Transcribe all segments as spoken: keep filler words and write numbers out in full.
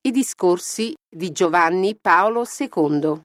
I discorsi di Giovanni Paolo secondo.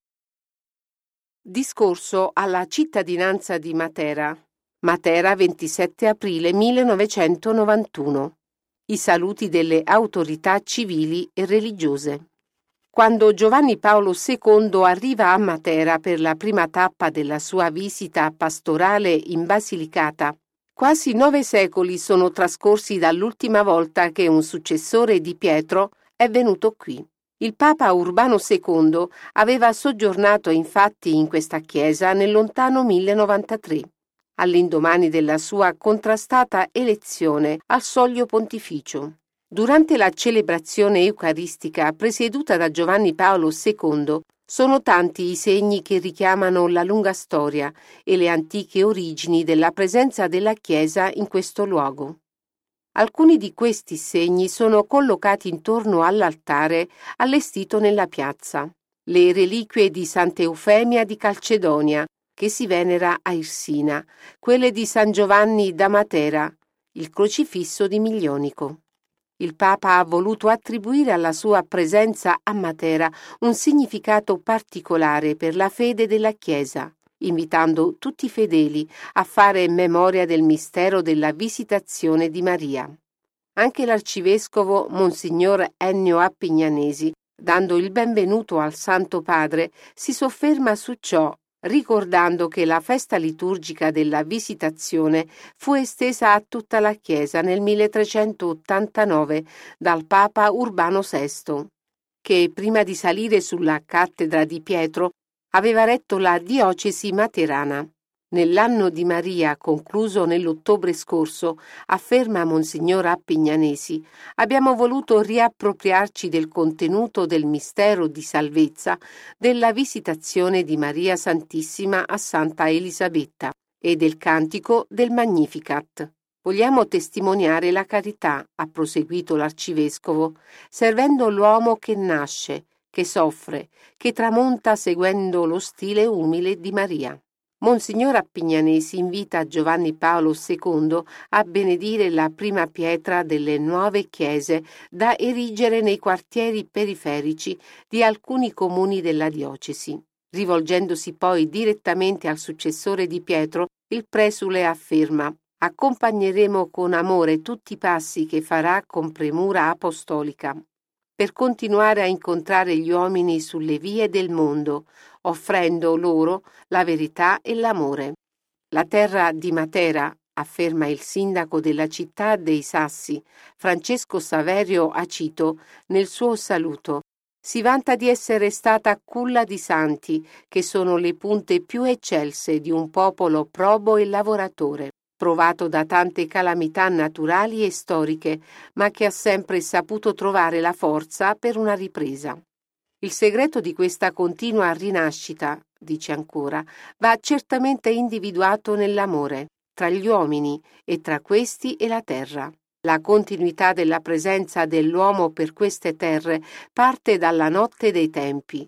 Discorso alla cittadinanza di Matera. Matera, ventisette aprile millenovecentonovantuno. I saluti delle autorità civili e religiose. Quando Giovanni Paolo secondo arriva a Matera per la prima tappa della sua visita pastorale in Basilicata, quasi nove secoli sono trascorsi dall'ultima volta che un successore di Pietro è venuto qui. Il Papa Urbano secondo aveva soggiornato infatti in questa chiesa nel lontano millenovantatre, all'indomani della sua contrastata elezione al soglio pontificio. Durante la celebrazione eucaristica presieduta da Giovanni Paolo secondo, sono tanti i segni che richiamano la lunga storia e le antiche origini della presenza della Chiesa in questo luogo. Alcuni di questi segni sono collocati intorno all'altare allestito nella piazza. Le reliquie di Sant'Eufemia di Calcedonia, che si venera a Irsina, quelle di San Giovanni da Matera, il crocifisso di Miglionico. Il Papa ha voluto attribuire alla sua presenza a Matera un significato particolare per la fede della Chiesa, invitando tutti i fedeli a fare memoria del mistero della visitazione di Maria. Anche l'arcivescovo Monsignor Ennio Appignanesi, dando il benvenuto al Santo Padre, si sofferma su ciò, ricordando che la festa liturgica della Visitazione fu estesa a tutta la Chiesa nel milletrecentottantanove dal Papa Urbano sesto, che prima di salire sulla cattedra di Pietro aveva retto la diocesi materana. Nell'anno di Maria, concluso nell'ottobre scorso, afferma Monsignor Appignanesi, abbiamo voluto riappropriarci del contenuto del mistero di salvezza della visitazione di Maria Santissima a Santa Elisabetta e del cantico del Magnificat. Vogliamo testimoniare la carità, ha proseguito l'arcivescovo, servendo l'uomo che nasce, che soffre, che tramonta seguendo lo stile umile di Maria. Monsignor Appignanesi invita Giovanni Paolo secondo a benedire la prima pietra delle nuove chiese da erigere nei quartieri periferici di alcuni comuni della diocesi. Rivolgendosi poi direttamente al successore di Pietro, il presule afferma: accompagneremo con amore tutti i passi che farà con premura apostolica, per continuare a incontrare gli uomini sulle vie del mondo, offrendo loro la verità e l'amore. La terra di Matera, afferma il sindaco della città dei Sassi, Francesco Saverio Acito, nel suo saluto, si vanta di essere stata culla di santi, che sono le punte più eccelse di un popolo probo e lavoratore, provato da tante calamità naturali e storiche, ma che ha sempre saputo trovare la forza per una ripresa. Il segreto di questa continua rinascita, dice ancora, va certamente individuato nell'amore, tra gli uomini e tra questi e la terra. La continuità della presenza dell'uomo per queste terre parte dalla notte dei tempi.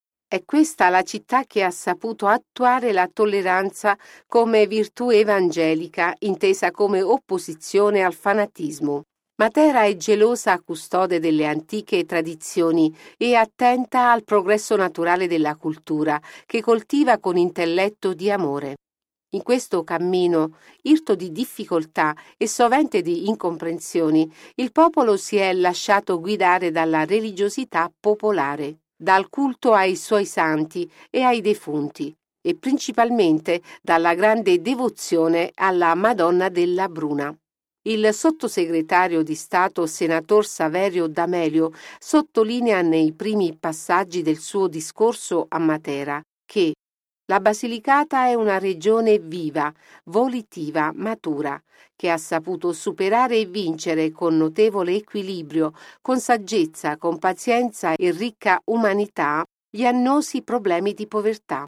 È questa la città che ha saputo attuare la tolleranza come virtù evangelica, intesa come opposizione al fanatismo. Matera è gelosa custode delle antiche tradizioni e attenta al progresso naturale della cultura, che coltiva con intelletto di amore. In questo cammino, irto di difficoltà e sovente di incomprensioni, il popolo si è lasciato guidare dalla religiosità popolare, dal culto ai suoi santi e ai defunti, e principalmente dalla grande devozione alla Madonna della Bruna. Il sottosegretario di Stato senator Saverio D'Amelio sottolinea nei primi passaggi del suo discorso a Matera che la Basilicata è una regione viva, volitiva, matura, che ha saputo superare e vincere con notevole equilibrio, con saggezza, con pazienza e ricca umanità gli annosi problemi di povertà.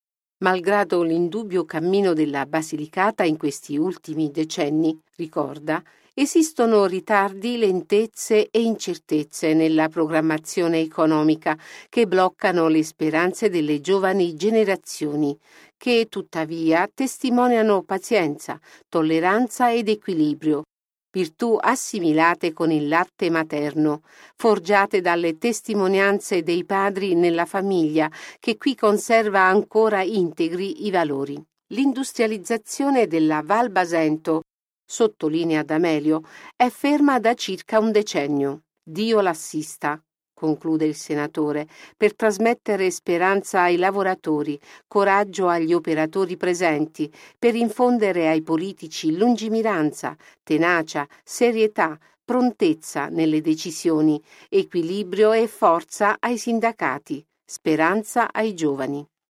Malgrado l'indubbio cammino della Basilicata in questi ultimi decenni, ricorda, esistono ritardi, lentezze e incertezze nella programmazione economica che bloccano le speranze delle giovani generazioni, che tuttavia testimoniano pazienza, tolleranza ed equilibrio, virtù assimilate con il latte materno, forgiate dalle testimonianze dei padri nella famiglia, che qui conserva ancora integri i valori. L'industrializzazione della Val Basento, sottolinea D'Amelio, è ferma da circa un decennio. Dio l'assista, conclude il senatore, per trasmettere speranza ai lavoratori, coraggio agli operatori presenti, per infondere ai politici lungimiranza, tenacia, serietà, prontezza nelle decisioni, equilibrio e forza ai sindacati, speranza ai giovani.